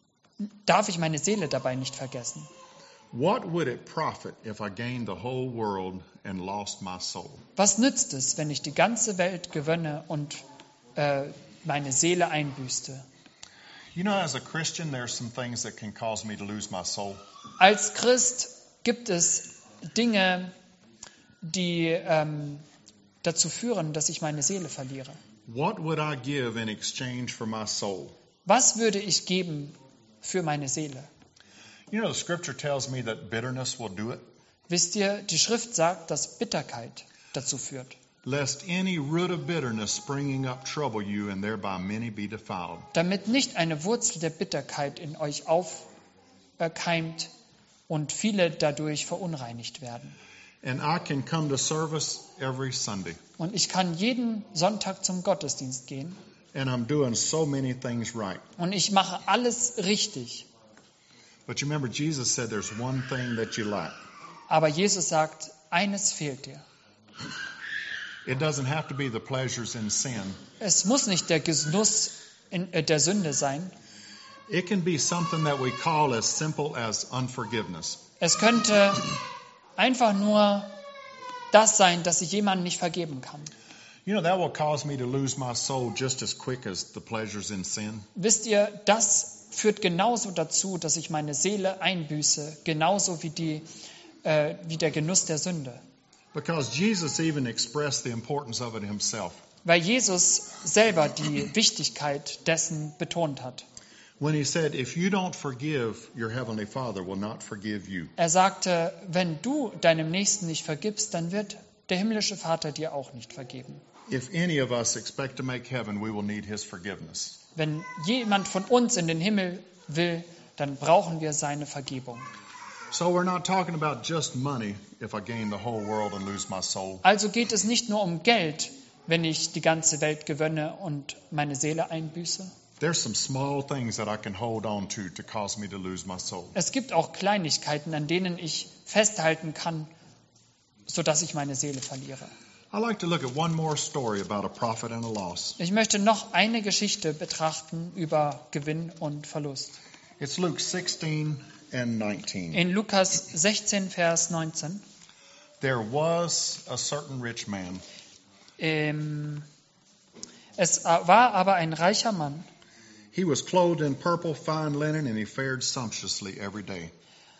darf ich meine Seele dabei nicht vergessen. What would it profit if I gained the whole world and lost my soul? Was nützt es, wenn ich die ganze Welt gewinne und äh, meine Seele einbüßte? You know, as a Christian, there are some things that can cause me to lose my soul. Als Christ gibt es Dinge, die ähm, dazu führen, dass ich meine Seele verliere. What would I give in exchange for my soul? Was würde ich geben für meine Seele? You know, the scripture tells me that bitterness will do it. Wisst ihr, die Schrift sagt, dass Bitterkeit dazu führt. Lest any root of bitterness springing up trouble you, and thereby many be defiled. Damit nicht eine Wurzel der Bitterkeit in euch aufkeimt und viele dadurch verunreinigt werden. And I can come to service every Sunday, Und ich kann jeden Sonntag zum Gottesdienst gehen and I'm doing so many things right. und ich mache alles richtig. But you remember, Jesus said there's one thing that you lack. Aber Jesus sagt, eines fehlt dir. It doesn't have to be the pleasures in sin. Es muss nicht der Genuss in, äh, der Sünde sein. It can be something that we call as simple as unforgiveness. Es könnte einfach nur das sein, dass ich jemandem nicht vergeben kann. You know, that will cause me to lose my soul just as quick as the pleasures in sin. Wisst ihr, das führt genauso dazu, dass ich meine Seele einbüße, genauso wie, die, äh, wie der Genuss der Sünde. Because Jesus even expressed the importance of it himself. Weil Jesus selber die Wichtigkeit dessen betont hat. When he said, if you don't forgive, your heavenly Father will not forgive you. Er sagte, wenn du deinem Nächsten nicht vergibst, dann wird der himmlische Vater dir auch nicht vergeben. If any of us expect to make heaven, we will need his forgiveness. Wenn jemand von uns in den Himmel will, dann brauchen wir seine Vergebung. So we're not talking about just money if I gain the whole world and lose my soul. Also geht es nicht nur um Geld, wenn ich die ganze Welt gewinne und meine Seele einbüße. There's some small things that I can hold on to to cause me to lose my soul. Es gibt auch Kleinigkeiten, an denen ich festhalten kann, sodass ich meine Seele verliere. I'd like to look at one more story about a profit and a loss. Ich möchte noch eine Geschichte betrachten über Gewinn und Verlust. It's Luke sixteen and nineteen. In Lukas sechzehn, Vers neunzehn. There was a certain rich man. Ähm, es war aber ein reicher Mann. He was clothed in purple fine linen and he fared sumptuously every day.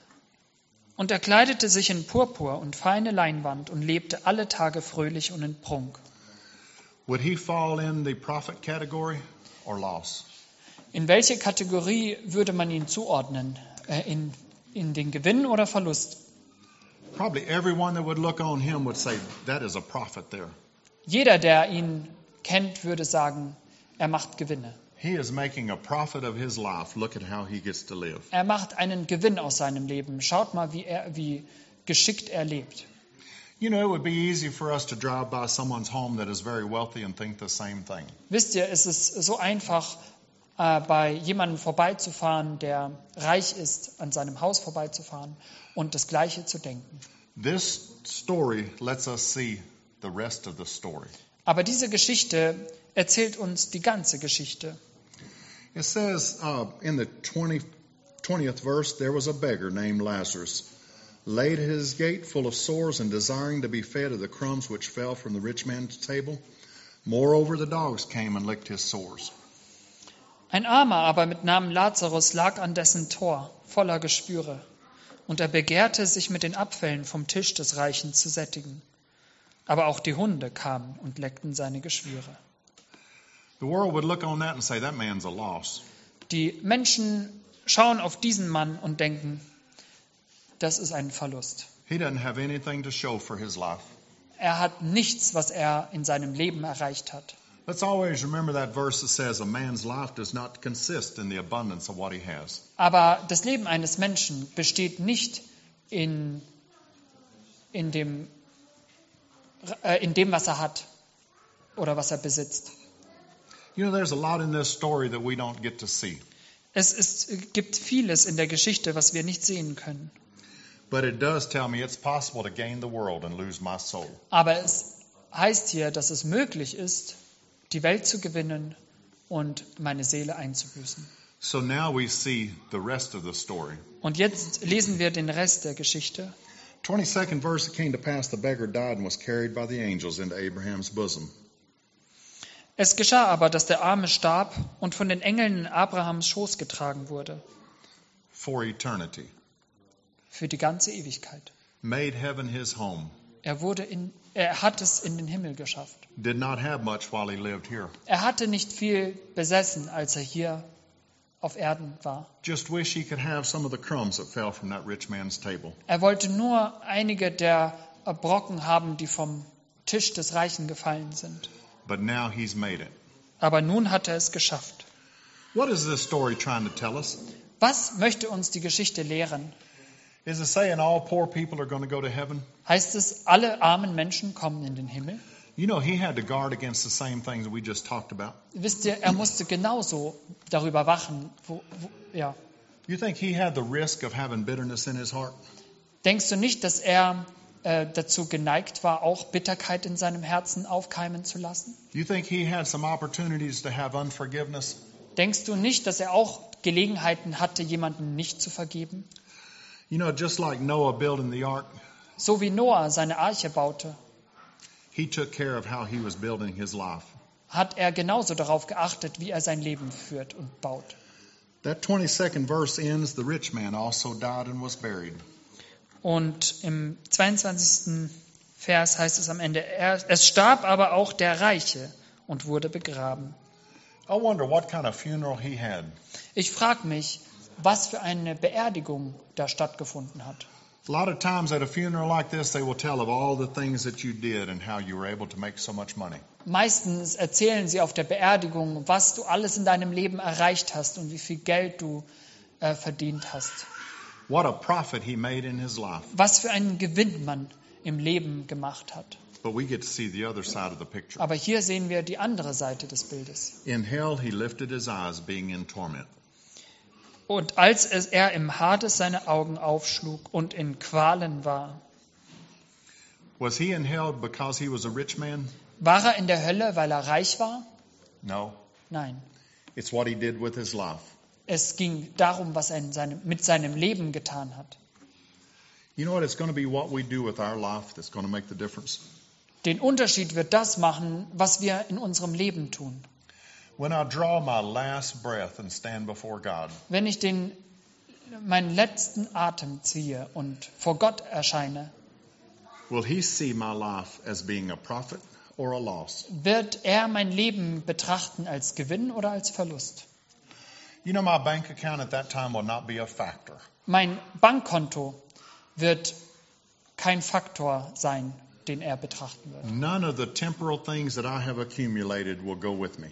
Und er kleidete sich in Purpur und feine Leinwand und lebte alle Tage fröhlich und in Prunk. Would he fall in the profit category or loss? In welche Kategorie würde man ihn zuordnen? Äh, in, in den Gewinn oder Verlust? Probably everyone that would look on him would say, that is a profit there. Jeder, der ihn kennt, würde sagen, er macht Gewinne. He is making a profit of his life. Look at how he gets to live. Er macht einen Gewinn aus seinem Leben. Schaut mal, wie, er, wie geschickt er lebt. You know, it would be easy for us to drive by someone's home that is very wealthy and think the same thing. Wisst ihr, es ist so einfach, äh, bei jemandem vorbeizufahren, der reich ist, an seinem Haus vorbeizufahren und das Gleiche zu denken. This story lets us see the rest of the story. Aber diese Geschichte erzählt uns die ganze Geschichte. It says uh, in the twentieth verse, there was a beggar named Lazarus, laid at his gate full of sores and desiring to be fed of the crumbs which fell from the rich man's table. Moreover, the dogs came and licked his sores. Ein Armer aber mit Namen Lazarus lag an dessen Tor, voller Geschwüre, und er begehrte, sich mit den Abfällen vom Tisch des Reichen zu sättigen. Aber auch die Hunde kamen und leckten seine Geschwüre. The world would look on that and say, that man's a loss. Die Menschen schauen auf diesen Mann und denken, das ist ein Verlust. He doesn't have anything to show for his life. Er hat nichts, was er in seinem Leben erreicht hat. Let's always remember that verse that says a man's life does not consist in the abundance of what he has. Aber das Leben eines Menschen besteht nicht in, in, dem, äh, in dem, was er hat oder was er besitzt. You know, there's a lot in this story that we don't get to see. Es ist, gibt vieles in der Geschichte, was wir nicht sehen können. But it does tell me it's possible to gain the world and lose my soul. Aber es heißt hier, dass es möglich ist, die Welt zu gewinnen und meine Seele einzubüßen. So now we see the rest of the story. Und jetzt lesen wir den Rest der Geschichte. twenty-second verse, it came to pass, the beggar died and was carried by the angels into Abraham's bosom. Es geschah aber, dass der Arme starb und von den Engeln in Abrahams Schoß getragen wurde. For eternity. Für die ganze Ewigkeit. Made heaven his home. Er, wurde in, er hat es in den Himmel geschafft. Did not have much while he lived here. Er hatte nicht viel besessen, als er hier auf Erden war. Just wish he could have some of the crumbs that fell from that rich man's table. Er wollte nur einige der Brocken haben, die vom Tisch des Reichen gefallen sind. But now he's made it. Aber nun hat er es geschafft. What is this story trying to tell us? Was möchte uns die Geschichte lehren? Is it saying all poor people are going to go to heaven? Heißt es, alle armen Menschen kommen in den Himmel? You know, he had to guard against the same things that we just talked about. Wisst ihr, er musste genauso darüber wachen. Wo, wo, ja. You think he had the risk of having bitterness in his heart? Denkst du nicht, dass er äh, dazu geneigt war, auch Bitterkeit in seinem Herzen aufkeimen zu lassen? You think he had some opportunities to have unforgiveness? Denkst du nicht, dass er auch Gelegenheiten hatte, jemanden nicht zu vergeben? You know, just like Noah building the ark, So wie Noah seine Arche baute, he took care of how he was building his life. hat er genauso darauf geachtet, wie er sein Leben führt und baut. That twenty-second verse ends, the rich man also died and was buried. Und im zweiundzwanzigsten Vers heißt es am Ende, er, es starb aber auch der Reiche und wurde begraben. I wonder what kind of funeral he had. Ich frage mich, was für eine Beerdigung da stattgefunden hat. A lot of times at a funeral like this, they will tell of all the things that you did and how you were able to make so much money. Meistens erzählen sie auf der Beerdigung, was du alles in deinem Leben erreicht hast und wie viel Geld du äh, verdient hast. What a profit he made in his life. Was für einen Gewinn man im Leben gemacht hat. But we get to see the other side of the picture. Aber hier sehen wir die andere Seite des Bildes. In hell he lifted his eyes, being in torment. Und als es er im Hades seine Augen aufschlug und in Qualen war, Was he in hell because he was a rich man? war er in der Hölle, weil er reich war? No. Nein. It's what he did with his life. Es ging darum, was er in seinem, mit seinem Leben getan hat. You know what? It's going to be what we do with our life that's going to make the difference. Den Unterschied wird das machen, was wir in unserem Leben tun. When I draw my last breath and stand before God, Wenn ich den, meinen letzten Atem ziehe und vor Gott erscheine, will he see my life as being a profit or a loss? wird er mein Leben betrachten als Gewinn oder als Verlust? You know, my bank account at that time will not be a factor. Mein Bankkonto wird kein Faktor sein, den er betrachten wird. None of the temporal things that I have accumulated will go with me.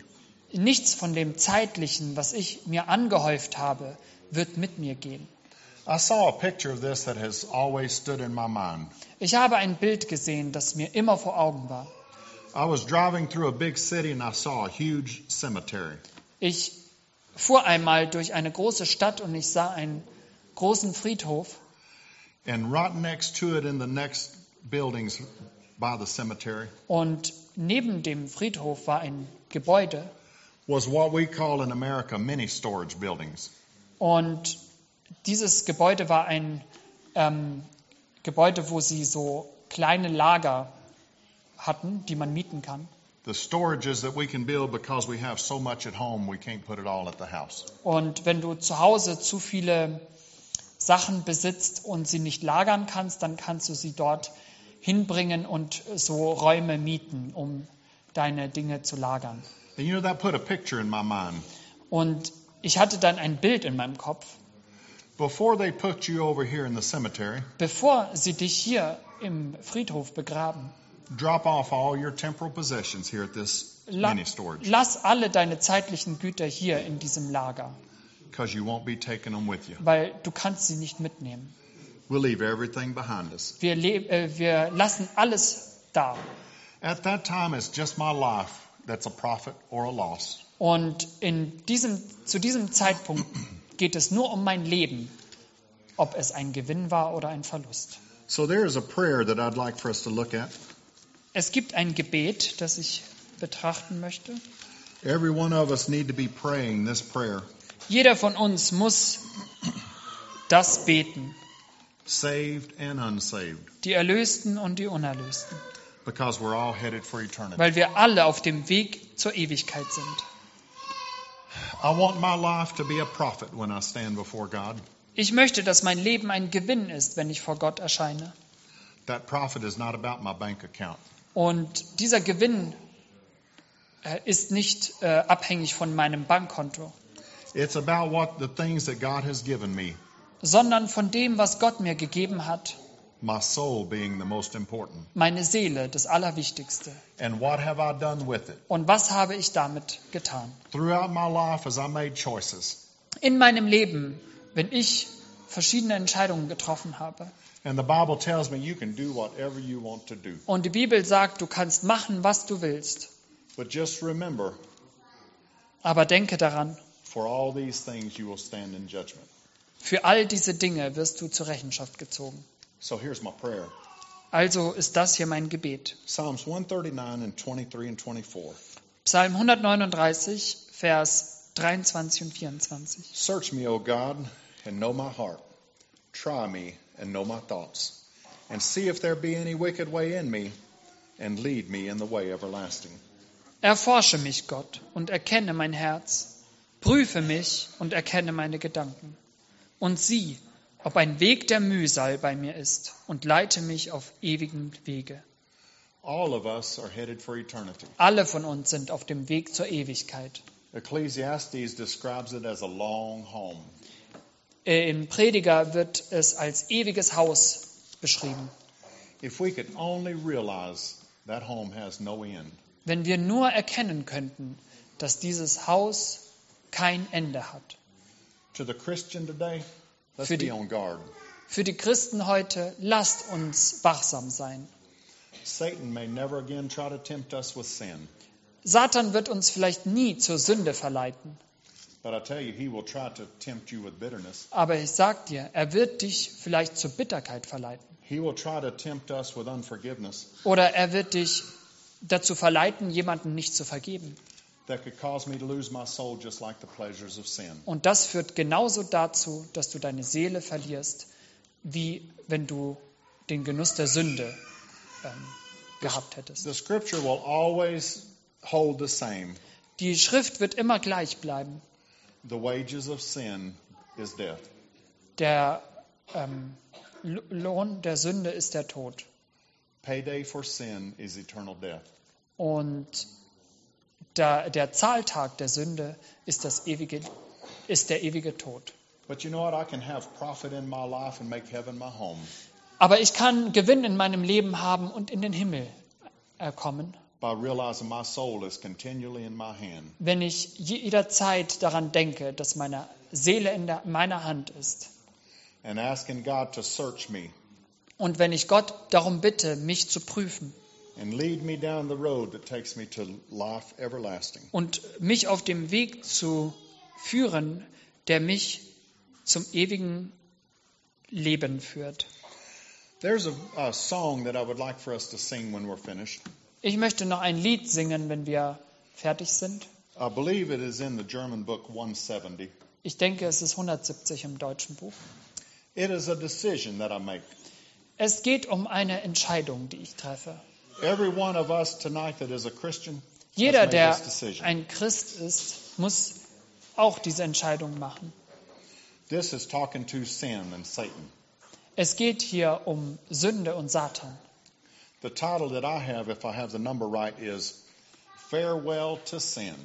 nichts von dem Zeitlichen, was ich mir angehäuft habe, wird mit mir gehen. I saw a picture of this that has always stood in my mind. Ich habe ein Bild gesehen, das mir immer vor Augen war. I was driving through a big city and I saw a huge cemetery. Ich fuhr einmal durch eine große Stadt und ich sah einen großen Friedhof. And right next to it in the next buildings by the cemetery Und neben dem Friedhof war ein Gebäude. was what we call in America mini storage buildings. Und dieses Gebäude war ein ähm, Gebäude, wo sie so kleine Lager hatten, die man mieten kann. The storages that we can build because we have so much at home, we can't put it all at the house. Und wenn du zu Hause zu viele Sachen besitzt und sie nicht lagern kannst, dann kannst du sie dort hinbringen und so Räume mieten, um deine Dinge zu lagern. And you know, that put a picture in my mind. Und ich hatte dann ein Bild in meinem Kopf. Before they put you over here in the cemetery, Bevor sie dich hier im Friedhof begraben, drop off all your temporal possessions here at this la mini storage lass alle deine zeitlichen Güter hier in diesem Lager, because you won't be taking them with you. weil du kannst sie nicht mitnehmen. We'll leave everything behind us. Wir, le- äh, wir lassen alles da. At that time, it's just my life that's a profit or a loss. Und in diesem, zu diesem Zeitpunkt geht es nur um mein Leben, ob es ein Gewinn war oder ein Verlust. So there is a prayer that I'd like for us to look at. Es gibt ein Gebet, das ich betrachten möchte. Every one of us need to be praying this prayer. Jeder von uns muss das beten, Saved and unsaved, die Erlösten und die Unerlösten, because we're all headed for eternity. weil wir alle auf dem Weg zur Ewigkeit sind. I want my life to be a profit when I stand before God. Ich möchte, dass mein Leben ein Gewinn ist, wenn ich vor Gott erscheine. That profit is not about my bank account. Und dieser Gewinn äh, ist nicht äh, abhängig von meinem Bankkonto, It's about what the things that God has given me, sondern von dem, was Gott mir gegeben hat, my soul being the most important. meine Seele, das Allerwichtigste. And what have I done with it? Und was habe ich damit getan? Throughout my life as I made choices, In meinem Leben, wenn ich verschiedene Entscheidungen getroffen habe. and the Bible tells me you can do whatever you want to do. Und die Bibel sagt, du kannst machen, was du willst. But just remember, Aber denke daran, for all these things you will stand in judgment. für all diese Dinge wirst du zur Rechenschaft gezogen. So here's my prayer. Also ist das hier mein Gebet. Psalms one thirty-nine and twenty-three and twenty-four. Psalm hundertneununddreißig, Vers dreiundzwanzig und vierundzwanzig. Search me, O God, and know my heart. Try me and know my thoughts. And see if there be any wicked way in me, and lead me in the way everlasting. Erforsche mich, Gott, und erkenne mein Herz. Prüfe mich und erkenne meine Gedanken. Und sieh, ob ein Weg der Mühsal bei mir ist, und leite mich auf ewigen Wege. All of us are headed for eternity. Alle von uns sind auf dem Weg zur Ewigkeit. Ecclesiastes describes it as a long home. Im Prediger wird es als ewiges Haus beschrieben. If we could only realize that home has no end. Wenn wir nur erkennen könnten, dass dieses Haus kein Ende hat. To the Christian today, let's Für die- be on guard. Für die Christen heute, lasst uns wachsam sein. Satan may never again try to tempt us with sin. Satan wird uns vielleicht nie zur Sünde verleiten. But I tell you, he will try to tempt you with bitterness. Aber ich sag dir, er wird dich vielleicht zur Bitterkeit verleiten. He will try to tempt us with unforgiveness Oder er wird dich dazu verleiten, jemanden nicht zu vergeben. that could cause me to lose my soul just like the pleasures of sin. Und das führt genauso dazu, dass du deine Seele verlierst, wie wenn du den Genuss der Sünde ähm, gehabt hättest. The scripture will always hold the same. Die Schrift wird immer gleich bleiben. The wages of sin is death. Der ähm, L- Lohn der Sünde ist der Tod. Payday for sin is eternal death. Und der, der Zahltag der Sünde ist, das ewige, ist der ewige Tod. But you know what? I can have profit in my life and make heaven my home. Aber ich kann Gewinn in meinem Leben haben und in den Himmel äh, kommen. by realizing my soul is continually in my hand. wenn ich jederzeit daran denke, dass meine Seele in der, meiner Hand ist. And asking God to search me Und wenn ich Gott darum bitte, mich zu prüfen and lead me down the road that takes me to life everlasting. und mich auf dem Weg zu führen, der mich zum ewigen Leben führt. There's a, a song that I would like for us to sing when we're finished. Ich möchte noch ein Lied singen, wenn wir fertig sind. I believe it is in the German book one seventy. Ich denke, es ist hundertsiebzig im deutschen Buch. It is a decision that I make. Es geht um eine Entscheidung, die ich treffe. Every one of us tonight that is a Christian has Jeder, made der this decision. ein Christ ist, muss auch diese Entscheidung machen. This is talking to sin and Satan. Es geht hier um Sünde und Satan. The title that I have, if I have the number right, is Farewell to Sin.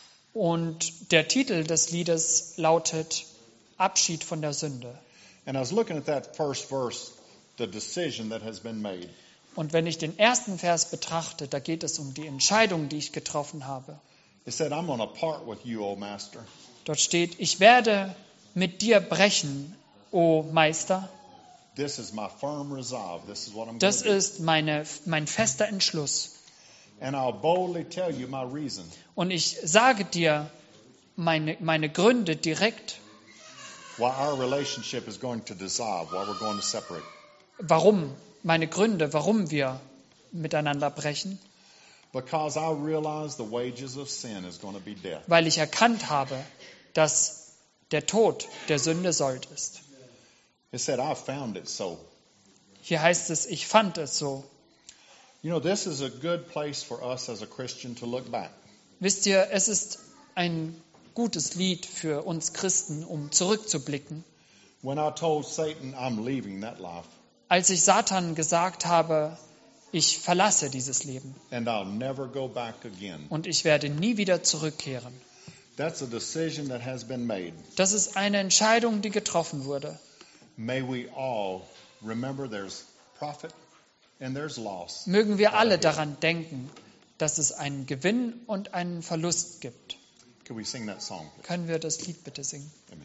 Und der Titel des Liedes lautet Abschied von der Sünde. And I was looking at that first verse, the decision that has been made. Und wenn ich den ersten Vers betrachte, da geht es um die Entscheidung, die ich getroffen habe. It said, I'm going to part with you, O Master. Dort steht, ich werde mit dir brechen, o Meister. This is my firm resolve. This is what I'm going Das to do. ist meine, mein fester Entschluss. And I'll boldly tell you my reason. Und ich sage dir meine, meine Gründe direkt, Why our relationship is going to dissolve, why we're going to separate. warum, meine Gründe, warum wir miteinander brechen. Because I realize the wages of sin is going to be death. Weil ich erkannt habe, dass der Tod der Sünde Sold ist. It said, I found it so. Hier heißt es, ich fand es so. You know, this is a good place for us as a Christian to look back. Wisst ihr, es ist ein gutes Lied für uns Christen, um zurückzublicken. When I told Satan I'm leaving that life Als ich Satan gesagt habe, ich verlasse dieses Leben and I'll never go back again. und ich werde nie wieder zurückkehren. That's a decision that has been made. Das ist eine Entscheidung, die getroffen wurde. May we all remember there's profit and there's loss. Mögen wir alle daran denken, dass es einen Gewinn und einen Verlust gibt. Can we sing that song, please? Können wir das Lied bitte singen? Amen.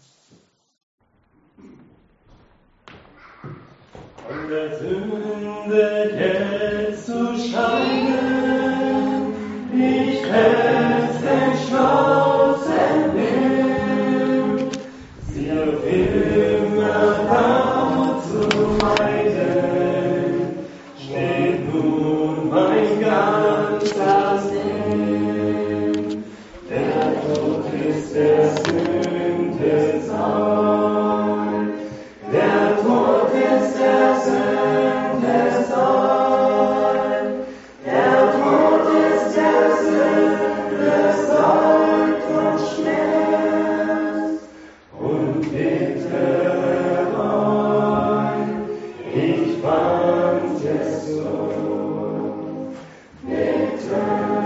Von der Sünde jetzt zu scheiden, ich fest entschlossen bin, sie auf immer da zu meiden, steht nun mein ganzer Sinn. Der Tod ist der Sünde Soll, der Tod ist der Sünde Soll, der Tod ist der Sünde Sold und Schmerz und bittere Reue, ich fand es so bitter,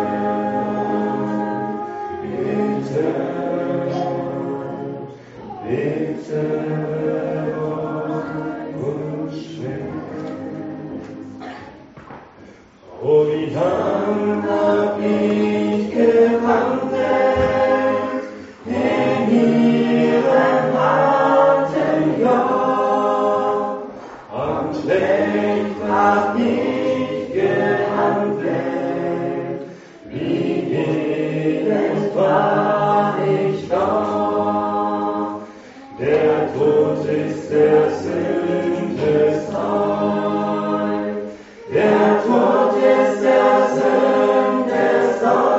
bitter, bitter. Oh, wie lang hab ich gewandelt in ihrem harten Joch, und schlecht hab ich gehandelt, wie elend war ich doch. Der Tod ist der Sünde Soll, der Tod ist der Sünde Soll.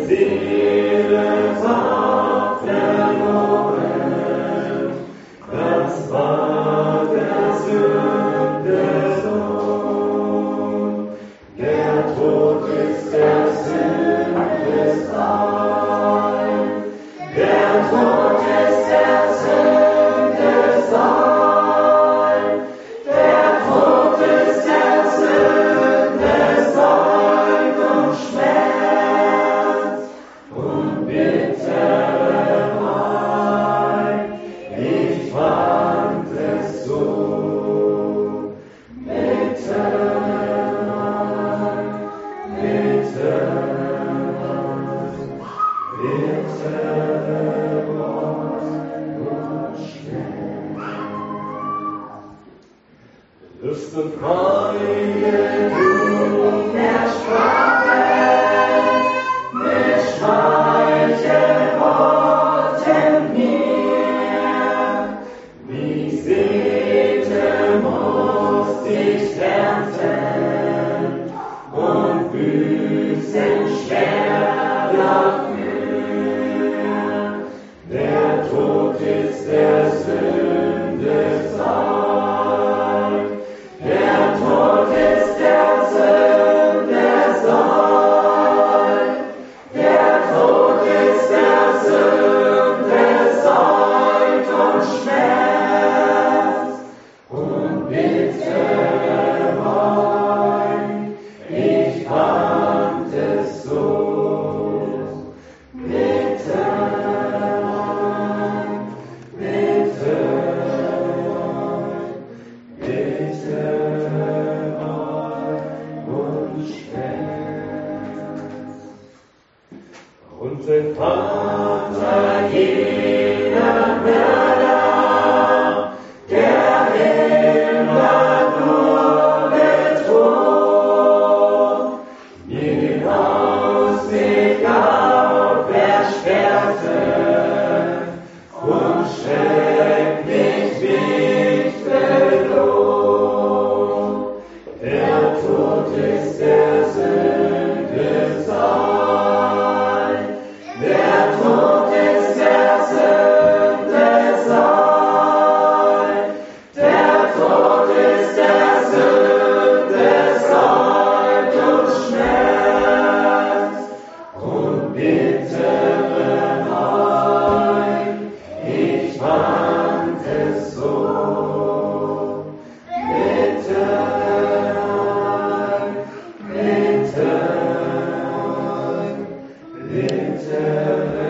Bitte